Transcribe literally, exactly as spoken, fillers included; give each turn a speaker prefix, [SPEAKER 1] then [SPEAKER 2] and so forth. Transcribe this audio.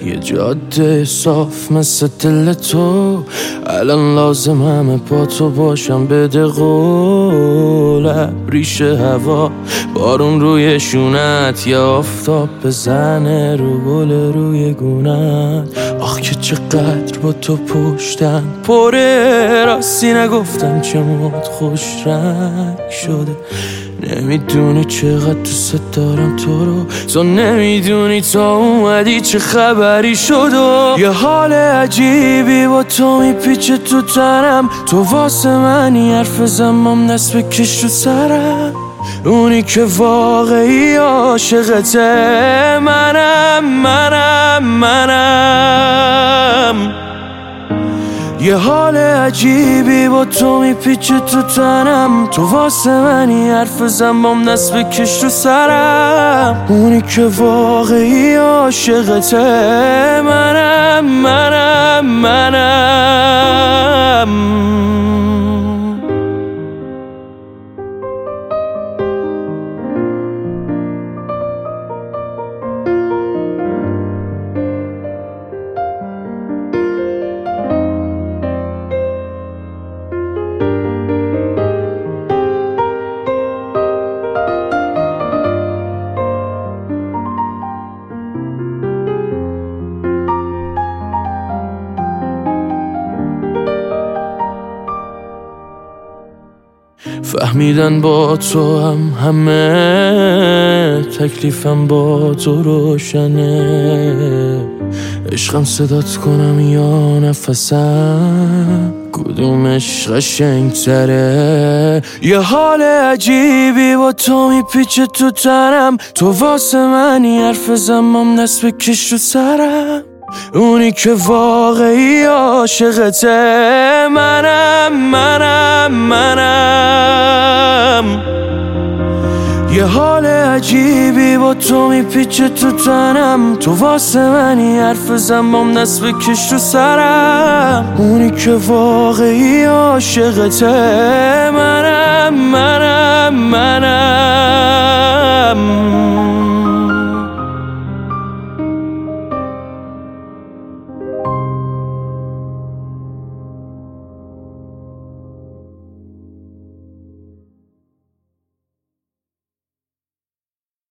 [SPEAKER 1] یه جاده صاف مثل دل تو، الان لازم همه با تو باشم. بده قول ریش هوا، بارون روی شونت، یا آفتاب بزنه رو گل روی گونت. آخ که چقدر با تو پشتم پره، راستی نگفتم چه موت خوش رنگ شده. نمیدونی چقدر دوست دارم تو رو، تو نمیدونی تا اومدی چه خبری شد. و یه حال عجیبی با تو میپیچه تو تنم، تو واسه منی حرف زمام دست بکش رو سرم. اونی که واقعی عاشقته منم منم منم. یه حال عجیبی با تو میپیچه تو تنم، تو واسه منی حرف زنبام دست بکش رو سرم. اونی که واقعی عاشقته منم منم منم. فهمیدن با تو هم همه، تکلیفم با تو روشنه. عشقم صدات کنم یا نفسم، کدومش قشنگ‌تره؟ یه حال عجیبی با تو میپیچه تو تنم، تو واسه منی حرف زنبام دست بکش رو سرم. اونی که واقعی عاشقته منم منم منم. یه حال عجیبی با تو میپیچه تو تنم، تو واسه منی حرف زنبام دست بکش رو سرم. اونی که واقعی عاشقته منم منم منم.